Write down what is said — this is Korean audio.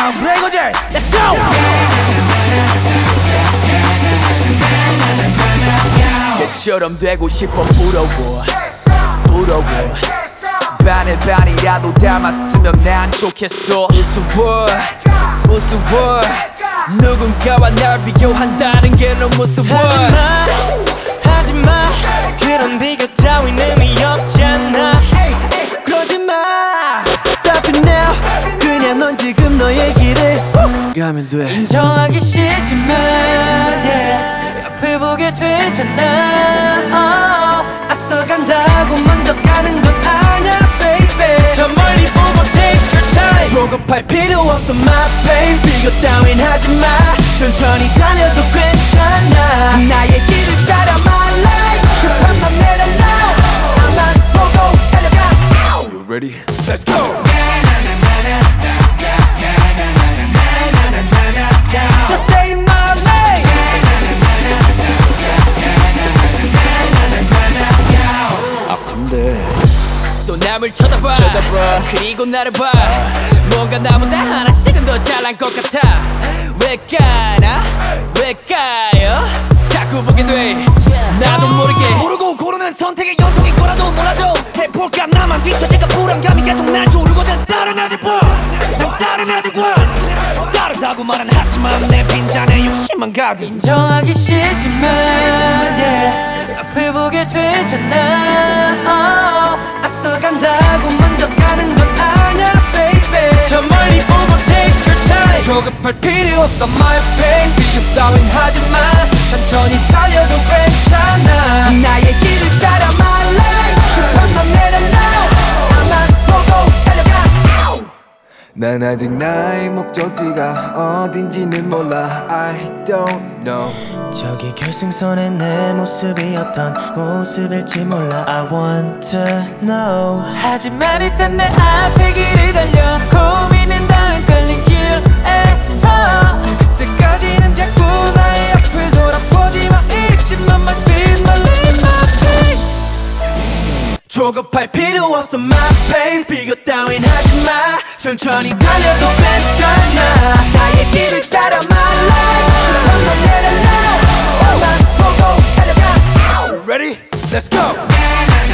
블랙오젤 Let's go. 걔처럼 되고 싶어 부러워 부러워 반이라도 닮았으면 난 좋겠어 우스워 우스워 누군가와 날 비교한다는 게 너무 무서워 하지마 그런 비교 따윈 의미 없잖아 그러지마 Stop it now 그냥 넌 지금 너의 길을 가면 돼 인정하기 싫지만 yeah. 옆을 보게 되잖아 앞서간다고 먼저 가는 건 아냐 baby 저 멀리 보고 take your time 조급할 필요 없어 my pace 비교 따윈 하지마 천천히 달려도 괜찮아 나의 길을 따라 my life 급한 맘 내려놔 나만 보고 달려가 You ready? Let's go! Just stay in my lane 또 남을 쳐다봐 그리고 나를 봐 뭔가 나보다 하나씩은 더 잘난 것 같아 왜 까나 왜 까요 자꾸 보게 돼 나도 모르게 모르고 고르는 선택의 연속인 거라도 몰라도 해볼까 나만 뒤처질까 불안감이 계속 날 조르거든 다른 애들과 난 다른 애들과 다르다고 말은 하지만 내 빈잔에 욕심만 가득 인정하기 싫지만 yeah. 앞을 보게 되잖아 앞서간다고 먼저 가는 건 아냐 baby 저 멀리 보고 take your time 조급할 필요 없어 my pace 비교 따윈 하지마 천천히 달려도 괜찮아 나의 길을 따라 my life 급한 맘 내려놔 나만 보고 달려가 난 아직 나의 목적지가 어딘지는 몰라 I don't know 저기 결승선에 내 모습이 어떤 모습일지 몰라 I want to know 하지만 일단 내 앞에 길을 달려 고민은 다 헷갈린 길에서 그때까지는 자꾸 나의 앞을 돌아보지마 있지만 my speed my lane my pace 조급할 필요 없어 my pace 비교 따윈 하지마 천천히 달려도 괜찮아 나의 길을 따라 my life 급한 맘 내려놔 나만 보고 달려가 Ready? Let's go!